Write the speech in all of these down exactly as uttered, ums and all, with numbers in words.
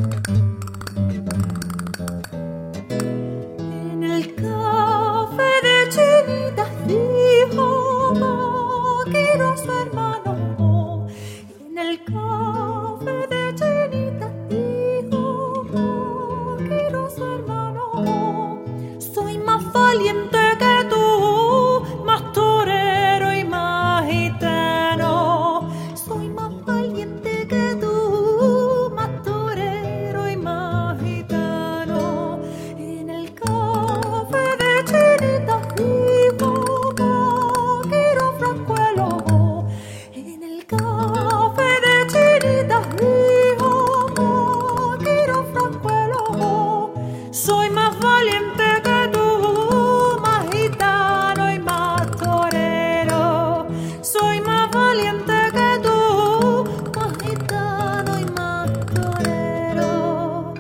En el café de Chinita dijo Vaquero a su hermano. En el café de Chinita dijo Vaquero a su hermano. Soy más valiente que tú, más torero y más gitano. Soy más valiente que tú, más torero y más gitano. En el café de Chinita dijo Vaquero Francuelo. En el café de Chinita dijo Vaquero Francuelo. Soy más valiente que tú, más gitano y más torero. Soy más valiente que tú, más gitano y más torero.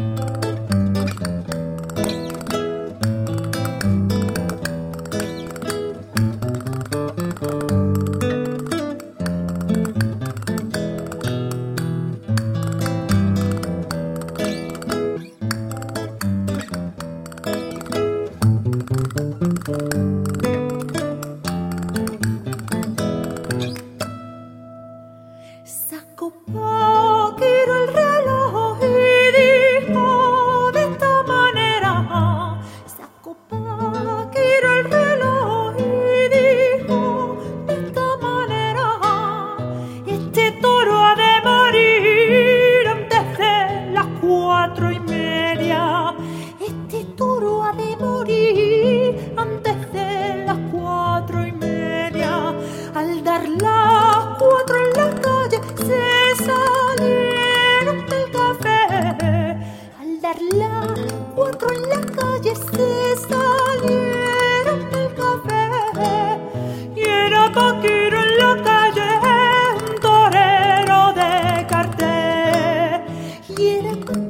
Sacó Vaquero el reloj y dijo de esta manera. Sacó Vaquero el reloj y dijo de esta manera. Este toro ha de morir antes de las cuatro y media. Este toro ha de morir antes de las cuatro y media. Al dar las cuatro en la calle se salieron del café. Al dar las cuatro en la calle se salieron del café. Y era Vaquero en la calle, un torero de cartel. Y era